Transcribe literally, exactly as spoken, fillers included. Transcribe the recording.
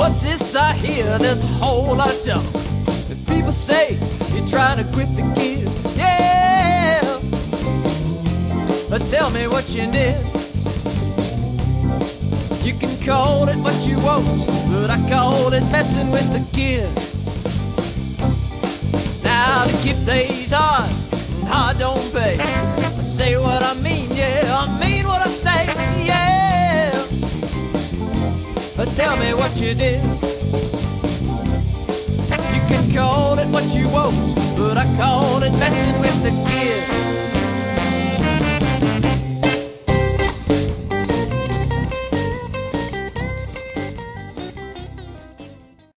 What's this I hear? There's a whole lot of talk. And people say you're trying to quit the gear. Yeah. But tell me what you did. You can call it what you want, but I call it messing with the gear. Now to keep days hard, hard don't pay. I say what I mean, yeah, I mean what I say, yeah. But tell me what you did. You can call it what you want,